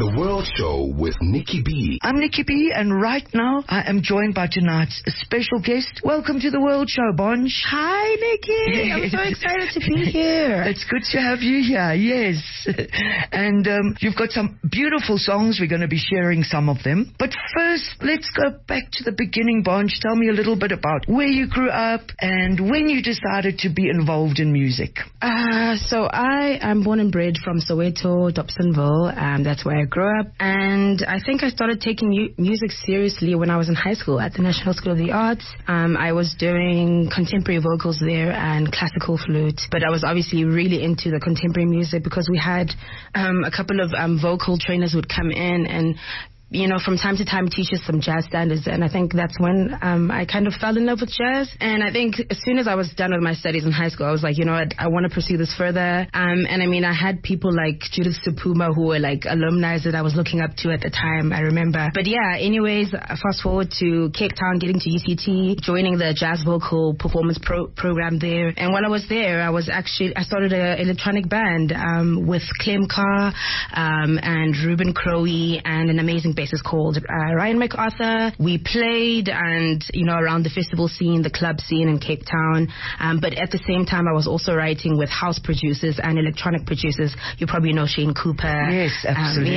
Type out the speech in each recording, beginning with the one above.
The World Show with Nikki B. I'm Nikki B, and right now I am joined by tonight's special guest. Welcome to The World Show, Bonj. Hi, Nikki. I'm so excited to be here. It's good to have you here, yes. And you've got some beautiful songs. We're going to be sharing some of them. But first, let's go back to the beginning, Bonj. Tell me a little bit about where you grew up and when you decided to be involved in music. So I am born and bred from Soweto, Dobsonville. That's where I grew up. And I think I started taking music seriously when I was in high school at the National School of the Arts. I was doing contemporary vocals there and classical flute. But I was obviously really into the contemporary music because we had a couple of vocal trainers would come in and, you know, from time to time teach us some jazz standards. And I think that's when I kind of fell in love with jazz. And I think as soon as I was done with my studies in high school, I was like, you know what, I want to pursue this further. And I mean, I had people like Judith Supuma who were like alumni that I was looking up to at the time, I remember. But yeah, anyways, fast forward to Cape Town, getting to UCT, joining the jazz vocal performance program there. And while I was there, I started an electronic band with Clem Carr and Ruben Crowe and an amazing bassist called Ryan MacArthur. We played and, you know, around the festival scene, the club scene in Cape Town. But at the same time, I was also writing with house producers and electronic producers. You probably know Shane Cooper. Yes, absolutely.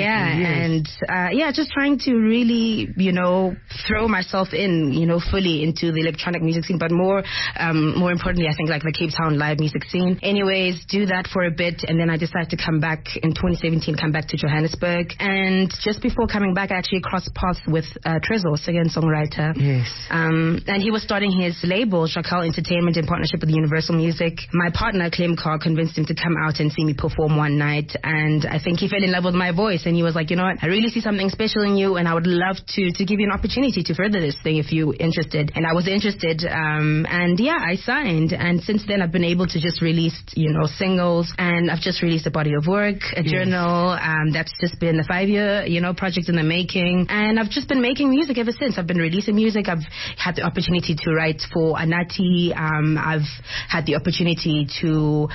And just trying to really, you know, throw myself in, you know, fully into the electronic music scene, but more importantly, I think like the Cape Town live music scene. Anyways, do that for a bit, and then I decided to come back in 2017, come back to Johannesburg. And just before coming back, I actually crossed paths with Trezor, singer-songwriter. Yes. And he was starting his label, Chacal Entertainment, in partnership with Universal Music. My partner, Clem Carr, convinced him to come out and see me perform one night. And I think he fell in love with my voice. And he was like, you know what, I really see something special in you, and I would love to give you an opportunity to further this thing if you're interested. And I was interested. And yeah, I signed. And since then, I've been able to just release, you know, singles. And I've just released a body of work, a journal. That's just been a 5-year, you know, project in the making. And I've just been making music ever since. I've been releasing music. I've had the opportunity to write for Anati. I've had the opportunity to,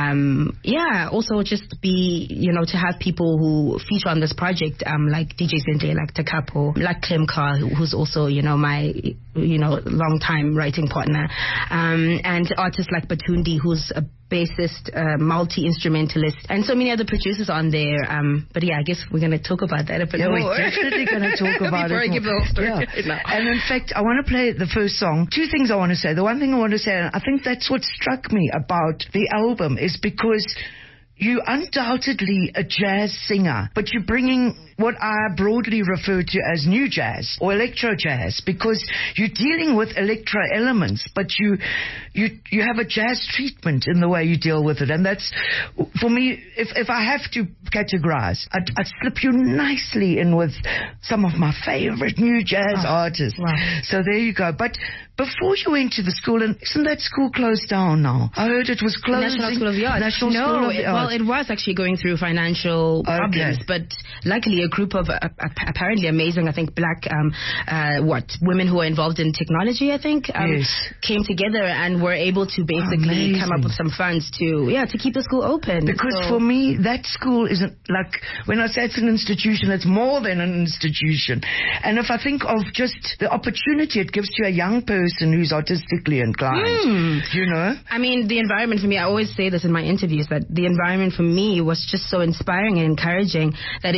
also just be, you know, to have people who feature on this project, like DJ Zintle, like Takapo, like Clem Carr, who's also, you know, my, you know, long-time writing partner. And artists like Batundi, who's a bassist, multi-instrumentalist, and so many other producers on there. But yeah, I guess we're going to talk about that a bit more. We're definitely going to talk about before it. I give the whole story. Yeah. No. And in fact, I want to play the first song. Two things I want to say. The one thing I want to say, and I think that's what struck me about the album, is because you're undoubtedly a jazz singer, but you're bringing what I broadly refer to as new jazz or electro jazz, because you're dealing with electro elements, but you have a jazz treatment in the way you deal with it. And that's, for me, if I have to categorize, I'd slip you nicely in with some of my favorite new jazz artists. Wow. So there you go. But before you went to the school, and isn't that school closed down now? I heard it was closed. National School of the Arts. National School of the Arts. Well, it was actually going through financial problems, but luckily a group of apparently amazing, I think, black women who are involved in technology, I think, came together and were able to basically come up with some funds to keep the school open. Because for me, that school isn't like, when I say it's an institution, it's more than an institution. And if I think of just the opportunity it gives to a young person who's artistically inclined, you know? I mean, the environment for me, I always say this in my interviews, that the environment for me was just so inspiring and encouraging that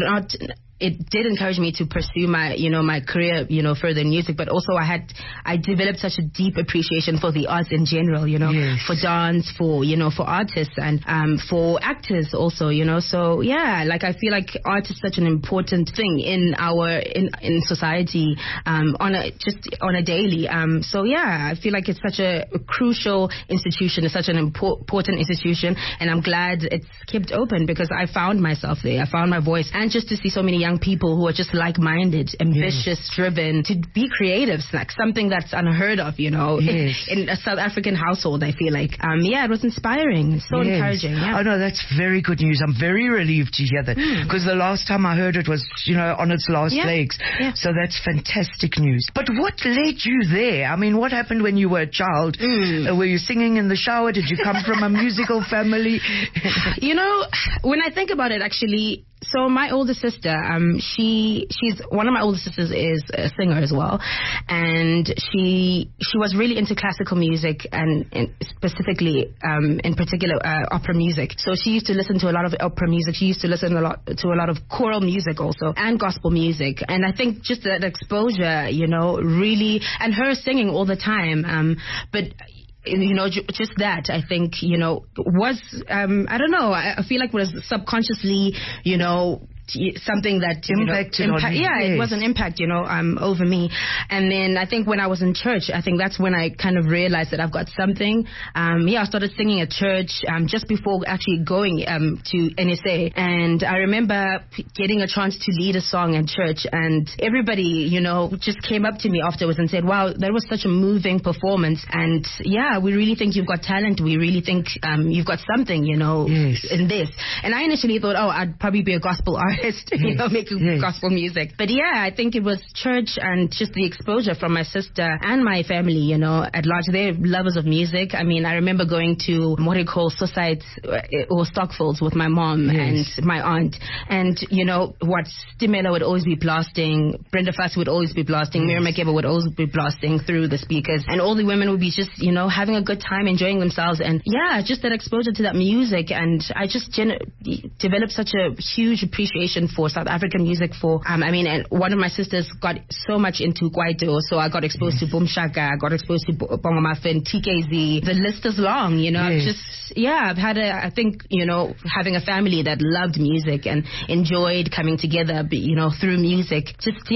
it did encourage me to pursue my career, further in music, but also I developed such a deep appreciation for the arts in general, for dance, for artists and for actors also, so yeah, like I feel like art is such an important thing in society, on a daily, so yeah, I feel like it's such a crucial institution, it's such an important institution, and I'm glad it's kept open because I found myself there, I found my voice, and just to see so many young people who are just like-minded, ambitious, driven, to be creatives, like something that's unheard of, in a South African household, I feel like. It was inspiring, so encouraging. Yeah. Oh, no, that's very good news. I'm very relieved to hear that, because the last time I heard it was, on its last legs. Yeah. So that's fantastic news. But what led you there? I mean, what happened when you were a child? Were you singing in the shower? Did you come from a musical family? When I think about it, actually, So my older sister, she's one of my older sisters is a singer as well, and she was really into classical music and specifically in particular opera music. So she used to listen to a lot of opera music. She used to listen to a lot of choral music also and gospel music. And I think just that exposure, really, and her singing all the time. But just that, I think, was, I don't know, I feel like was subconsciously, something that impacted on you. Yeah, it was an impact, over me. And then I think when I was in church, I think that's when I kind of realized that I've got something. I started singing at church just before actually going to NSA. And I remember getting a chance to lead a song at church, and everybody, just came up to me afterwards and said, wow, that was such a moving performance. And yeah, we really think you've got talent. We really think you've got something, in this. And I initially thought, I'd probably be a gospel artist. Making gospel music. But yeah, I think it was church and just the exposure from my sister and my family, at large. They're lovers of music. I mean, I remember going to what they call Societies or Stockfolds with my mom and my aunt. And, what Stimela would always be blasting, Brenda Fassie would always be blasting, Miriam Makeba would always be blasting through the speakers. And all the women would be just, having a good time, enjoying themselves. And yeah, just that exposure to that music. And I just developed such a huge appreciation for South African music. And one of my sisters got so much into Kwaito, so I got exposed to Boom Shaka, I got exposed to Bongo Muffin, TKZ. The list is long, I've had I think, having a family that loved music and enjoyed coming together, through music,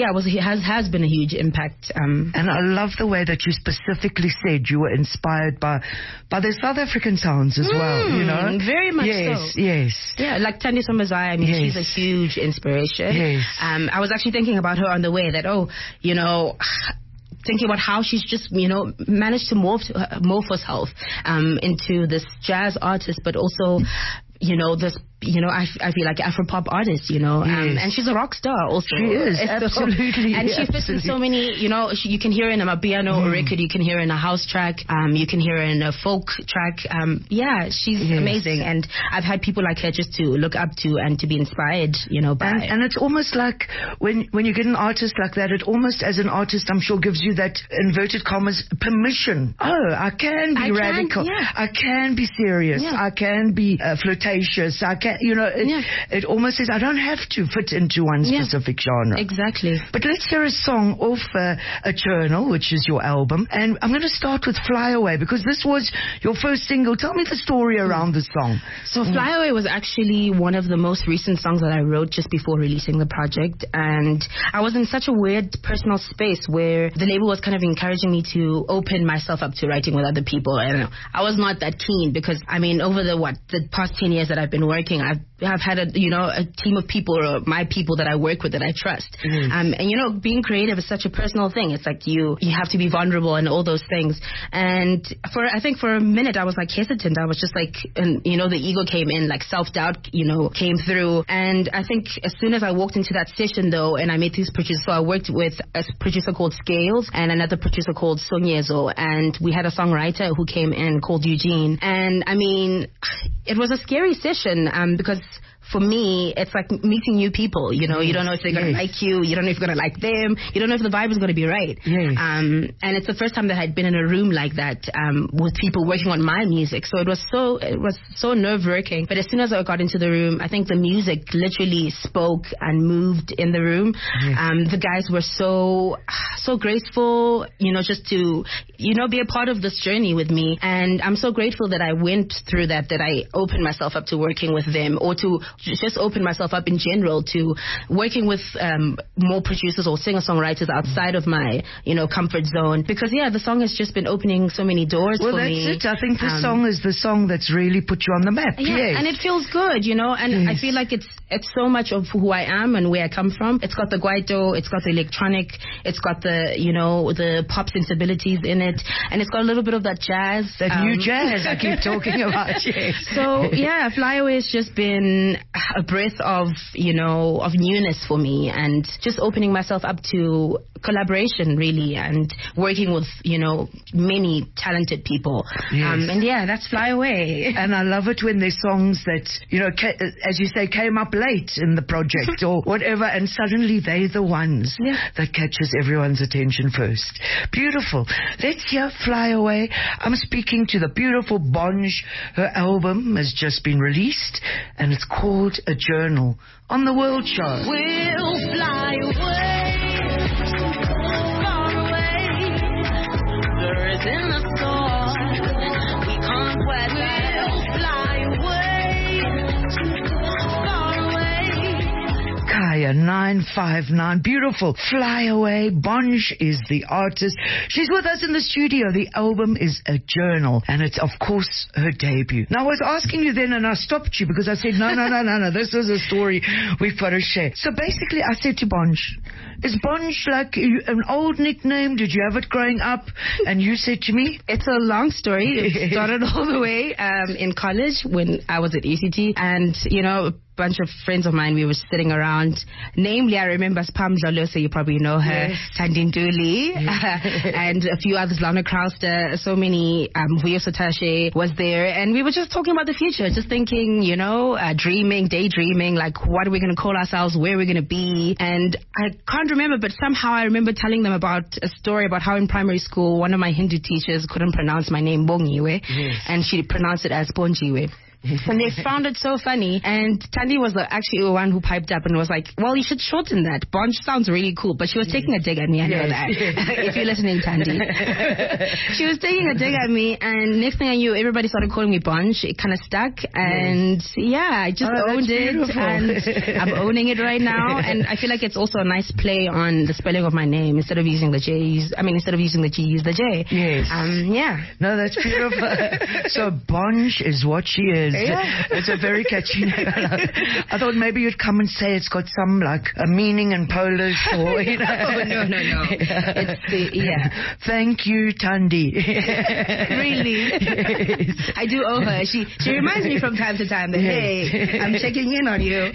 has been a huge impact. And I love the way that you specifically said you were inspired by the South African sounds as well, Very much so. Yes. Yeah, like Thandiso Mazai, she's a huge inspiration. Yes. I was actually thinking about her on the way that, thinking about how she's just, managed to morph herself into this jazz artist, but also, this, I feel like Afropop artist, and she's a rock star also. She is, absolutely. And she fits in so many, you can hear her in a piano record, you can hear her in a house track, you can hear her in a folk track. She's amazing. And I've had people like her just to look up to and to be inspired, by. And it's almost like when you get an artist like that, it almost, as an artist, I'm sure, gives you that, inverted commas, permission. Oh, I can be radical. I can be serious. I can be flirtatious. I can, it almost says I don't have to fit into one specific genre. Exactly. But let's hear a song off A Journal, which is your album. And I'm going to start with Fly Away, because this was your first single. Tell me the story around the song. So Fly Away was actually one of the most recent songs that I wrote just before releasing the project. And I was in such a weird personal space where the label was kind of encouraging me to open myself up to writing with other people. And I was not that keen because, over the past 10 years that I've been working, I've had a team of people, or my people that I work with that I trust. And being creative is such a personal thing. It's like you have to be vulnerable and all those things. And I think for a minute I was like hesitant. I was just like, and the ego came in, like self-doubt, came through. And I think as soon as I walked into that session though, and I met these producers, so I worked with a producer called Scales and another producer called Sonyezo, and we had a songwriter who came in called Eugene. And it was a scary session because for me, it's like meeting new people. You don't know if they're going to like you. You don't know if you're going to like them. You don't know if the vibe is going to be right. And it's the first time that I'd been in a room like that with people working on my music. So it was so nerve-wracking. But as soon as I got into the room, I think the music literally spoke and moved in the room. The guys were so graceful, just to, be a part of this journey with me. And I'm so grateful that I went through that I opened myself up to working with them, or to just open myself up in general to working with more producers or singer-songwriters outside of my, comfort zone. Because, the song has just been opening so many doors for me. Well, that's it. I think the song is the song that's really put you on the map. Yeah, and it feels good, and I feel like it's so much of who I am and where I come from. It's got the Kwaito, it's got the electronic, it's got the, the pop sensibilities in it, and it's got a little bit of that jazz. That new jazz I keep talking about. So, Fly Away has just been a breath of, of newness for me, and just opening myself up to collaboration, really, and working with, many talented people. Yes. And yeah, that's Fly Away. And I love it when there's songs that, as you say, came up late in the project or whatever, and suddenly they're the ones that catches everyone's attention first. Beautiful. Let's hear Fly Away. I'm speaking to the beautiful Bonge. Her album has just been released, and it's called A Journal on The World Show. We'll fly away, far away. There is in the storm, we can't weather. We'll fly away, far away. Kaya 959. Beautiful. Fly Away. Bonge is the artist. She's with us in the studio. The album is A Journal, and it's, of course, her debut. Now, I was asking you then, and I stopped you because I said, no. This is a story we've got to share. So basically, I said to Bonge, is Bonge like an old nickname? Did you have it growing up? And you said to me, it's a long story. It started all the way in college when I was at ECT, and, a bunch of friends of mine, we were sitting around. Namely, I remember Spam Jalo, so you probably know her, yes. Tandinduli, and a few others, Lana Krauster, so many, Vuyo Sotashe was there, and we were just talking about the future, just thinking, dreaming, daydreaming, like what are we going to call ourselves, where are we going to be, and I can't remember, but somehow I remember telling them about a story about how in primary school, one of my Hindu teachers couldn't pronounce my name Bongiwe, and she pronounced it as Bonjiwe. And they found it so funny. And Tandy was actually the one who piped up and was like, well, you should shorten that. Bonge sounds really cool. But she was taking a dig at me. I know that. If you're listening, Tandy. She was taking a dig at me. And next thing I knew, everybody started calling me Bonge. It kind of stuck. And I just owned it. And I'm owning it right now. And I feel like it's also a nice play on the spelling of my name. Instead of using the J, instead of using the G, use the J. Yes. No, that's beautiful. So Bonge is what she is. It's a very catchy name. I thought maybe you'd come and say it's got some like a meaning in Polish or No. It's Thank you, Tandi. Really? Yes. I do owe her. She reminds me from time to time that hey, I'm checking in on you.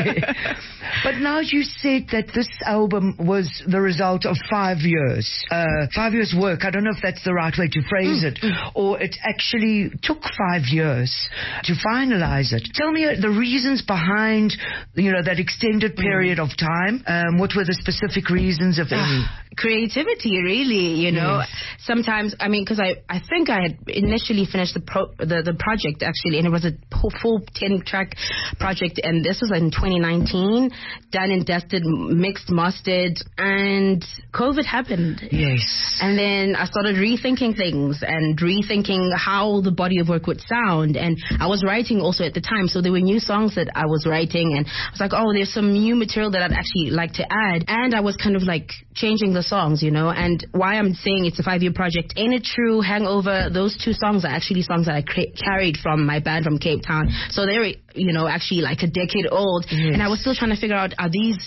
But now you said that this album was the result of 5 years. 5 years work. I don't know if that's the right way to phrase it. Or it actually took 5 years to finalize it. Tell me the reasons behind, that extended period of time. What were the specific reasons, if any? Creativity, really, Yes. Sometimes, because I think I had initially finished the project, actually, and it was a full 10-track project, and this was in 2019, done and dusted, mixed, mastered, and COVID happened. Yes. And then I started rethinking things and rethinking how the body of work would sound, and I was writing also at the time, so there were new songs that I was writing, and I was like, there's some new material that I'd actually like to add, and I was kind of like changing the songs, and why I'm saying it's a 5-year project, Ain't It True, Hangover, those 2 songs are actually songs that I carried from my band from Cape Town, so they're actually like a decade old, and I was still trying to figure out,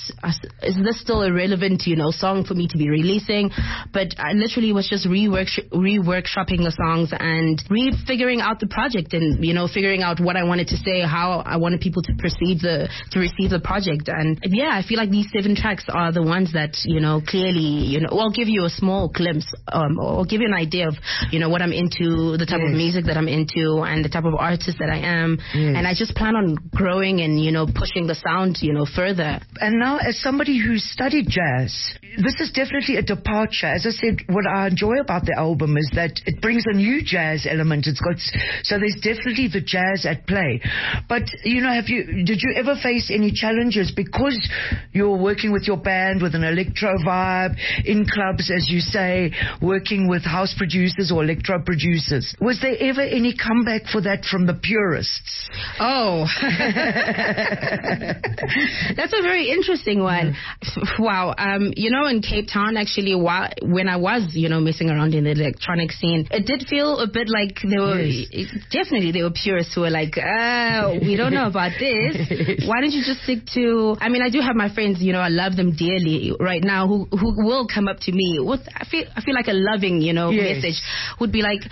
is this still a relevant song for me to be releasing? But I literally was just reworkshopping the songs and refiguring out the project, and figuring out what I wanted to say, how I wanted people to receive the project. And I feel like these 7 tracks are the ones that clearly will give you a small glimpse, or give you an idea of what I'm into, the type of music that I'm into, and the type of artist that I am. And I just plan on growing and pushing the sound further. And now, as somebody who studied jazz, this is definitely a departure. As I said, what I enjoy about the album is that it brings a new jazz element. So there's definitely the jazz at play. But did you ever face any challenges because you're working with your band with an electro vibe in clubs, as you say, working with house producers or electro producers? Was there ever any comeback for that from the purists? Oh, that's a very interesting one. Wow. In Cape Town, actually, when I was, messing around in the electronic scene, it did feel a bit like there were, definitely there were purists who were like, we don't know about this. Why don't you just stick to, I do have my friends, I love them dearly right now, who will come up to me with, I feel like a loving, message, would be like,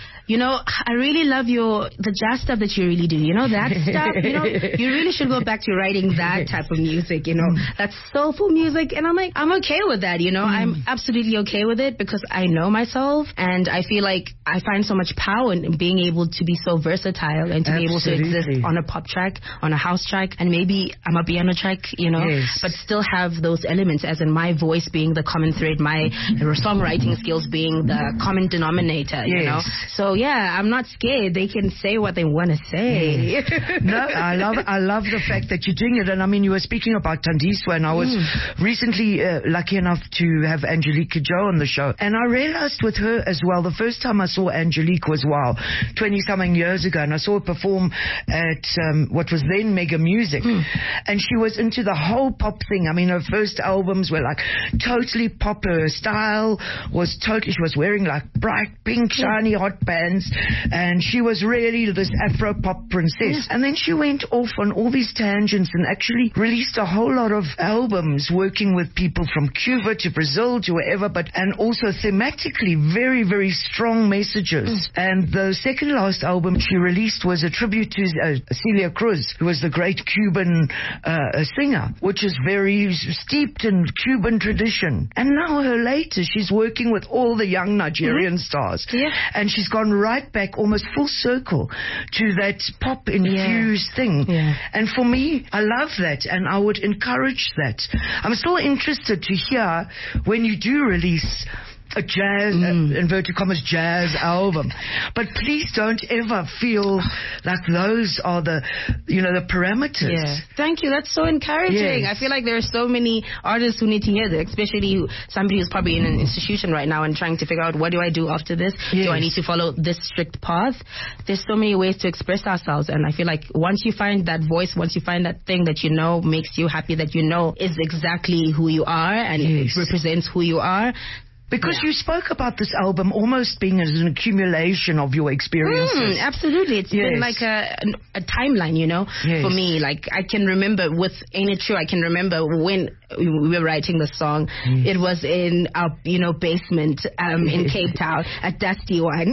I really love the jazz stuff that you really do, that stuff, you really should go back to writing that type of music, that's soulful music. And I'm like, I'm okay with that, I'm absolutely okay with it because I know myself and I feel like I find so much power in being able to be so versatile and to be able to exist on a pop track, on a house track, and maybe on a piano track, but still have those elements, as in my voice being the common thread, my songwriting skills being the common denominator, So yeah, I'm not scared. They can say what they want to say. No, I love the fact that you're doing it. And you were speaking about Thandiswa, and I was recently lucky enough to have Angelique Kidjo on the show. And I realized with her as well, the first time I saw Angelique was, 20-something years ago, and I saw her perform at what was then Mega Music. And she was into the whole pop thing. Her first albums were like totally pop. Her style was totally, she was wearing like bright pink, shiny, hot pants, and she was really this Afro pop princess. And then she went off on all these tangents and actually released a whole lot of albums working with people from Cuba to Brazil to wherever, and also thematically very, very strong messages. And the second last album she released was a tribute to Celia Cruz, who was the great Cuban singer, which is very steeped in Cuban tradition. And now her latest, she's working with all the young Nigerian stars. And she's gone right back almost full circle to that pop infused thing. And for me, I love that, and I would encourage that. I'm still interested to hear when you do release a jazz, inverted commas, jazz album. But please don't ever feel like those are the parameters. Thank you. That's so encouraging. I feel like there are so many artists who need to hear that, especially somebody who's probably in an institution right now and trying to figure out, what do I do after this? Do I need to follow this strict path? There's so many ways to express ourselves, and I feel like once you find that voice, once you find that thing that makes you happy, that is exactly who you are and it represents who you are. Because you spoke about this album almost being as an accumulation of your experiences. Absolutely. It's been like a timeline, for me. Like, I can remember with Ain't It True, I can remember when we were writing the song. It was in our, basement in Cape Town, a dusty one.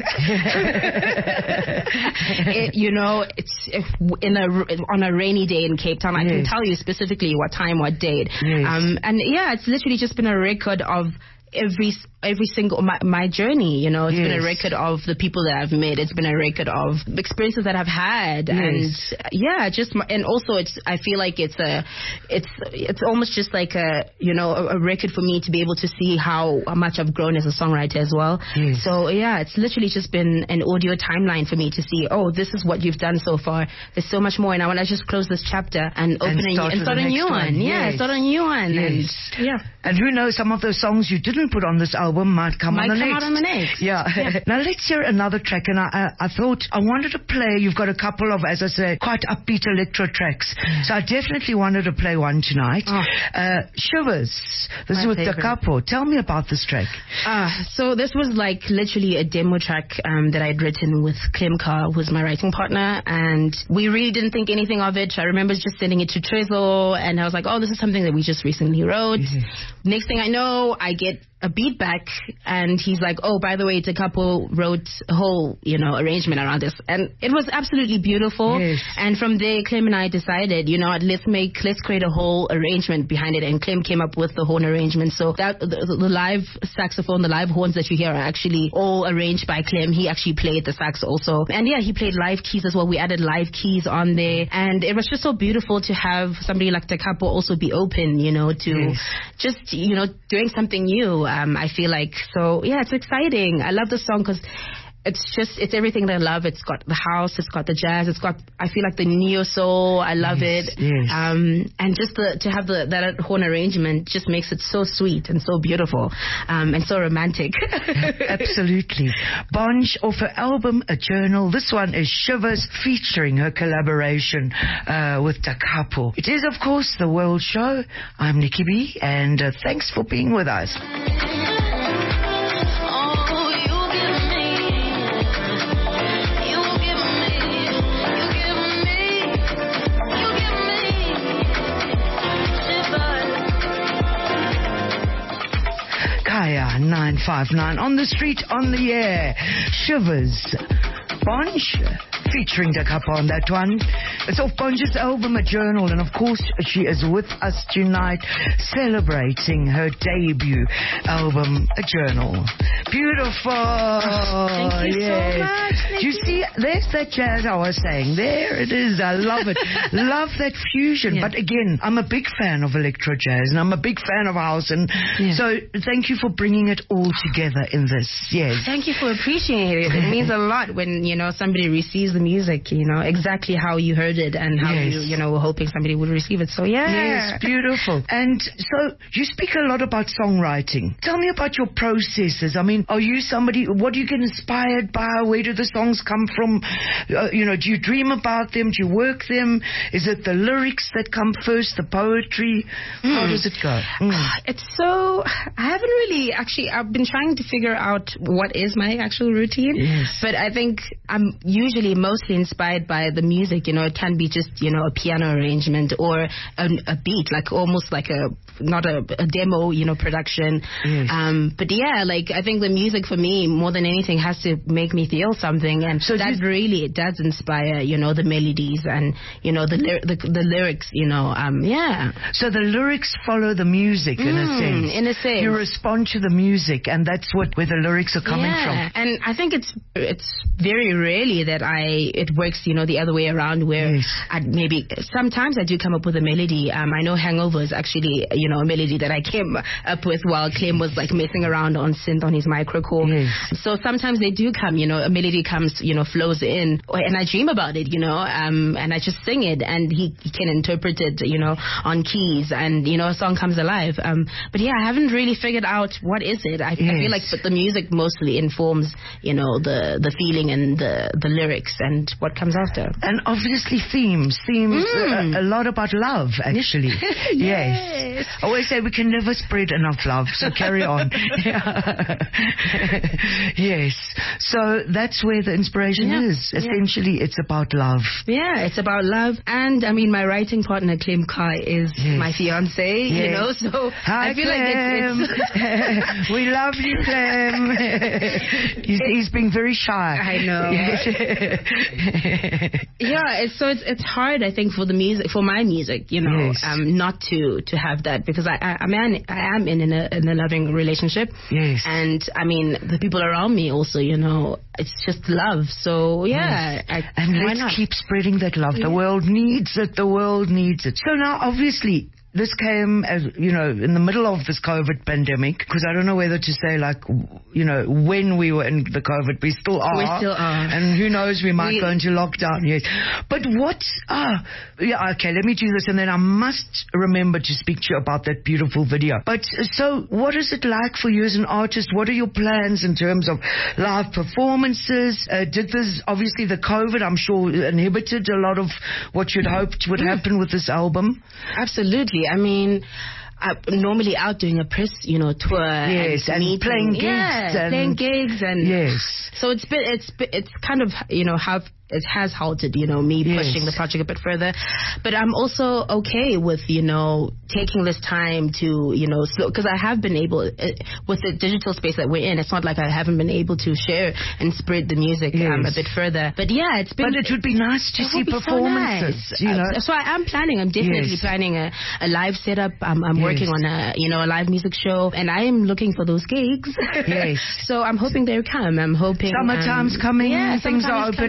It's on a rainy day in Cape Town. I can tell you specifically what time, what date. It's literally just been a record of every single my journey, it's been a record of the people that I've met. It's been a record of experiences that I've had, and also I feel like it's almost just like a record for me to be able to see how much I've grown as a songwriter as well. So it's literally just been an audio timeline for me to see, this is what you've done so far. There's so much more, and I want to just close this chapter and start a new one. Start a new one. And who knows, some of those songs you didn't put on this album might come on the next. Now let's hear another track, and I thought I wanted to play. You've got a couple of, as I say, quite upbeat electro tracks, so I definitely wanted to play one tonight. Shivers. This is with Da Capo. Tell me about this track. So this was like literally a demo track that I'd written with Clem Carr, who's my writing partner, and we really didn't think anything of it. I remember just sending it to Trezor, and I was like, this is something that we just recently wrote. Next thing I know, I get a beat back, and he's like, by the way, Da Capo wrote a whole, arrangement around this, and it was absolutely beautiful. And from there, Clem and I decided, let's create a whole arrangement behind it, and Clem came up with the horn arrangement. So that the live saxophone, the live horns that you hear are actually all arranged by Clem. He actually played the sax also, and he played live keys as well. We added live keys on there, and it was just so beautiful to have somebody like Da Capo also be open, to just doing something new. I feel like, so it's exciting. I love the song because it's everything that I love. It's got the house, it's got the jazz, it's got, I feel like the neo soul. I love it. Yes. And just to have that horn arrangement just makes it so sweet and so beautiful, and so romantic. Absolutely. Bonj off her album A Journal. This one is Shivers, featuring her collaboration with Da Capo. It is, of course, The World Show. I'm Nikki B, and thanks for being with us. Kaya 959 on the street, on the air. Shivers. Bonj featuring Da Capo on that one. It's off Bonj's album A Journal, and of course she is with us tonight celebrating her debut album A Journal. Beautiful. Thank you so much. Do you see, there's that jazz I was saying. There it is. I love it. Love that fusion. Yeah. But again, I'm a big fan of electro jazz, and I'm a big fan of house, and so thank you for bringing it all together in this. Yes. Thank you for appreciating it. It means a lot when, somebody receives the music, exactly how you heard it and how you were hoping somebody would receive it. So, Yes, beautiful. And so you speak a lot about songwriting. Tell me about your processes. I mean, are you somebody, what do you get inspired by? Where do the songs come from? Do you dream about them? Do you work them? Is it the lyrics that come first, the poetry? How does it go? It's so, I haven't really, actually, I've been trying to figure out what is my actual routine. Yes. But I think I'm usually mostly inspired by the music. It can be just, a piano arrangement or a beat, like almost like not a demo, production. Yes. But I think the music for me, more than anything, has to make me feel something. And so that really, it does inspire, the melodies and, the lyrics, So the lyrics follow the music in a sense. In a sense. You respond to the music, and that's where the lyrics are coming from. And I think it's very rarely that it works, the other way around, where maybe sometimes I do come up with a melody. I know Hangover is actually, a melody that I came up with while Clem was like messing around on synth on his microcore. Yes. So sometimes they do come, a melody comes, flows in, and I dream about it, and I just sing it, and he can interpret it, on keys, and, a song comes alive. But I haven't really figured out what is it. I feel like but the music mostly informs, the feeling and the lyrics and what comes after. And obviously themes, a lot about love, actually. Yes. I always say we can never spread enough love, so carry on. Yes. So that's where the inspiration is. Essentially, it's about love. Yeah, it's about love. And, my writing partner, Clem Kai, is my fiancé, so Hi, I feel Clem. like it's we love you, Clem. He's being very shy. I know. It's hard, I think, for my music, not to have that, because I am in a loving relationship. Yes. And the people around me also, it's just love. So let's keep spreading that love. The world needs it. The world needs it. So now, obviously, this came, as in the middle of this COVID pandemic, because I don't know whether to say, when we were in the COVID. We still are. We still are. And who knows, we might go into lockdown, yes. But let me do this, and then I must remember to speak to you about that beautiful video. But so what is it like for you as an artist? What are your plans in terms of live performances? Did this, obviously the COVID, I'm sure, inhibited a lot of what you'd hoped would happen with this album? Absolutely. I'm normally out doing a press, tour. Yes, and playing gigs. Yes. So it's kind of, it has halted, me pushing the project a bit further. But I'm also okay with, taking this time to, slow, because I have been able, with the digital space that we're in, it's not like I haven't been able to share and spread the music a bit further. But it's been... But it would be nice to see performances, so nice. So I am planning, I'm definitely planning a live setup. I'm working on a live music show, and I am looking for those gigs. Yes. So I'm hoping they'll come. I'm hoping... Summertime's coming, things are opening up.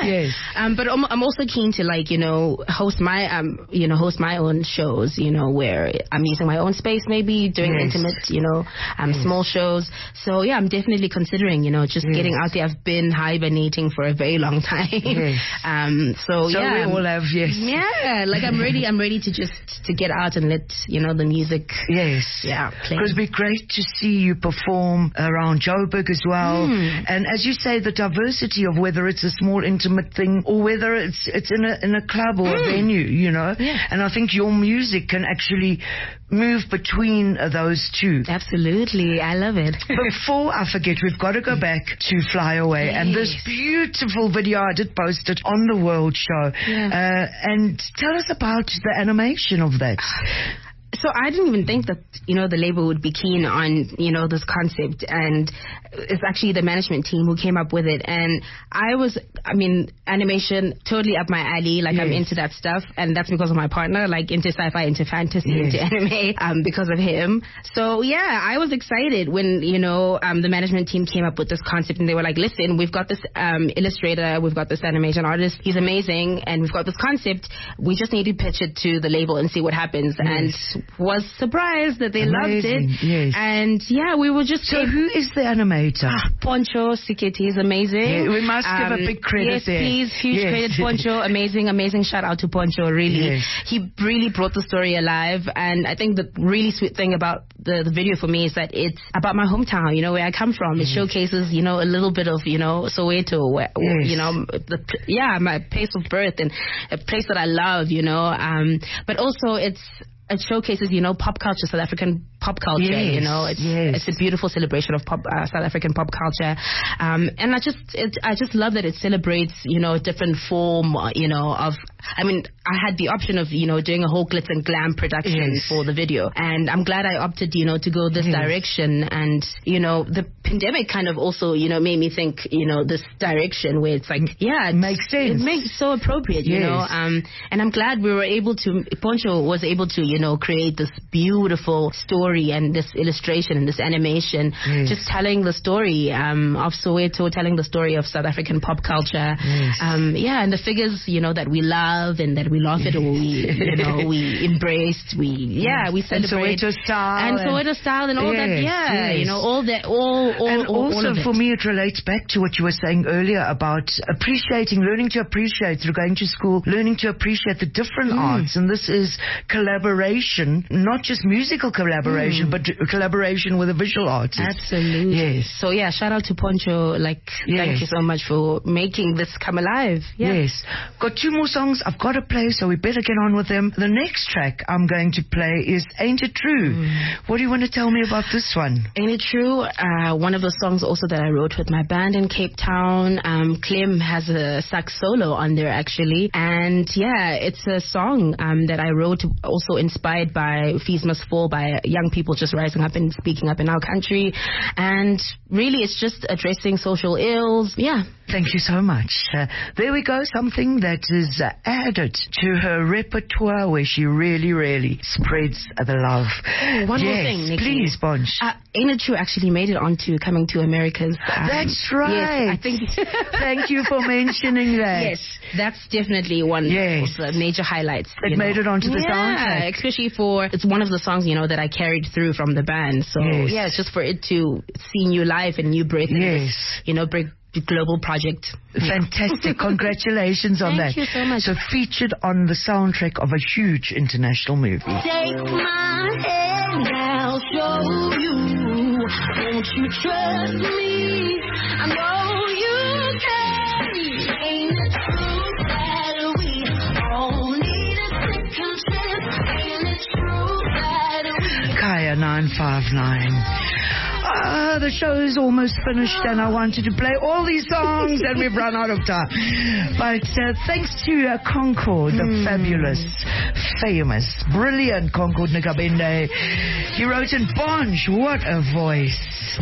Yes. But I'm also keen to host my own shows, where I'm using my own space, maybe doing intimate, small shows. So yeah, I'm definitely considering, just getting out there. I've been hibernating for a very long time. Yes. So we all have, Yeah, like I'm ready to get out and let, the music. Yes. Yeah, play. Because it'd be great to see you perform around Joburg as well. And as you say, the diversity of whether it's a small intimate thing or whether it's in a club or a venue, Yeah. And I think your music can actually move between those two. Absolutely. I love it. Before I forget, we've got to go back to Fly Away. And this beautiful video, I did post it on the World Show. Yeah. And tell us about the animation of that. So I didn't even think that, the label would be keen on, this concept. And it's actually the management team who came up with it. And animation, totally up my alley. Like, I'm into that stuff. And that's because of my partner, like, into sci-fi, into fantasy, into anime, because of him. So, yeah, I was excited when, the management team came up with this concept. And they were like, listen, we've got this illustrator, we've got this animation artist. He's amazing. And we've got this concept. We just need to pitch it to the label and see what happens. And was surprised that they loved it. Yes. And yeah, we were just... So who is the animator? Poncho Siketi is amazing. Yeah, we must give a big credit there. Yes, please. Huge credit, Poncho. Amazing shout out to Poncho, really. Yes. He really brought the story alive. And I think the really sweet thing about the video for me is that it's about my hometown, where I come from. It showcases, a little bit of, Soweto, where, my place of birth and a place that I love, but also it showcases, pop culture, South African pop culture, It's a beautiful celebration of South African pop culture. And I just love that it celebrates, a different form, I had the option of, doing a whole glitz and glam production for the video. And I'm glad I opted, to go this direction. And, the pandemic kind of also, made me think, this direction where it's like, it makes sense. It makes so appropriate, and I'm glad we were able to, Poncho was able to, create this beautiful story and this illustration and this animation, just telling the story of Soweto, telling the story of South African pop culture. And the figures, that we love and that we laugh at, or we embraced, we celebrate. And Soweto style. And all that, all that, and also all of it. For me, it relates back to what you were saying earlier about learning to appreciate through going to school, learning to appreciate the different arts. And this is collaboration, not just musical collaboration, but collaboration with a visual artist. Absolutely. Yes. So yeah, shout out to Poncho. Thank you so much for making this come alive. Yes. Got two more songs I've got to play, so we better get on with them. The next track I'm going to play is Ain't It True? What do you want to tell me about this one? Ain't It True? One of the songs also that I wrote with my band in Cape Town. Clem has a sax solo on there, actually. And yeah, it's a song that I wrote, also inspired by Fees Must Fall, by young people just rising up and speaking up in our country. And really, it's just addressing social ills. Yeah. Thank you so much. There we go, something that is added to her repertoire where she really, really spreads the love. One more thing, Nikki. Please, Bonch. Ain't It True actually made it onto Coming to America's. That's right. Yes, I think. Thank you for mentioning that. Yes, that's definitely one of the major highlights. It made it onto the soundtrack. Especially it's one of the songs, that I carried through from the band. So it's just for it to see new life and new breath in this, big global project. Fantastic. Congratulations on that. Thank you so much. So featured on the soundtrack of a huge international movie. Take my hand, I'll show you. Won't you trust me? I know you can. Ain't it true that we all need a second chance? Ain't it true that we... Kaya 959. The show is almost finished and I wanted to play all these songs and we've run out of time. But thanks to Concord, the fabulous, famous, brilliant Concord Nkabende. He wrote in Bonch, what a voice.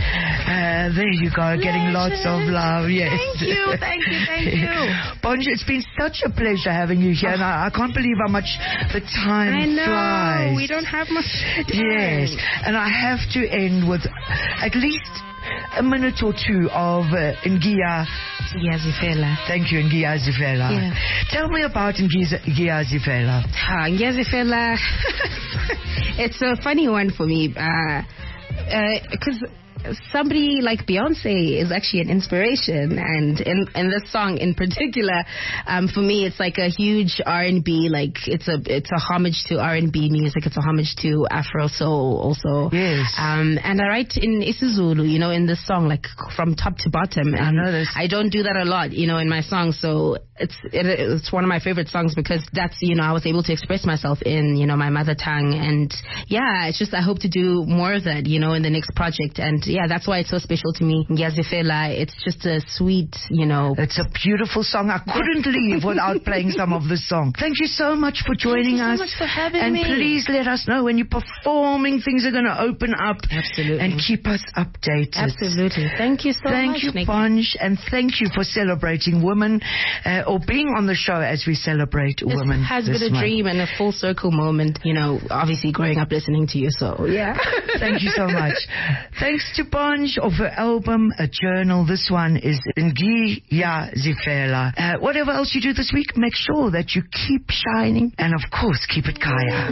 There you go, getting lots of love. Yes. Thank you. Bonch, it's been such a pleasure having you here. And I can't believe how much the time flies. We don't have much time. Yes, and I have to end with at least a minute or two of Ngia Ngiyazifela. Thank you, Ngiyazifela. Yeah. Tell me about Ngiyazifela. Ngiyazifela. It's a funny one for me because somebody like Beyonce is actually an inspiration, and in this song in particular, for me it's like a huge R&B, like it's a homage to R&B music, it's a homage to Afro soul also. Yes. And I write in isiZulu, you know, in this song, like from top to bottom. And I know this. I don't do that a lot, you know, in my songs, so it's one of my favorite songs because that's, you know, I was able to express myself in, you know, my mother tongue, and yeah, it's just I hope to do more of that, you know, in the next project. And yeah, that's why it's so special to me. Ngiyazifela, it's just a sweet, you know. It's a beautiful song. I couldn't leave without playing some of this song. Thank you so much for joining us. Thank you so much for having and me. And please let us know when you're performing. Things are going to open up. Absolutely. And keep us updated. Absolutely. Thank you so much. Thank you, Nikki. Ponch, and thank you for celebrating women, or being on the show as we celebrate women. It has been a dream and a full circle moment, you know, obviously growing up listening to you, so yeah. Thank you so much. Thanks to Ponch of her album, A Journal. This one is Ngiyazifela. Whatever else you do this week, make sure that you keep shining and, of course, keep it kaya.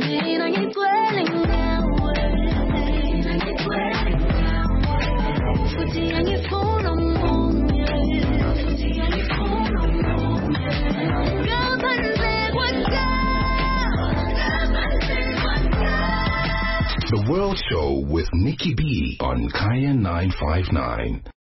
The World Show with Nikki B on Kaya 959.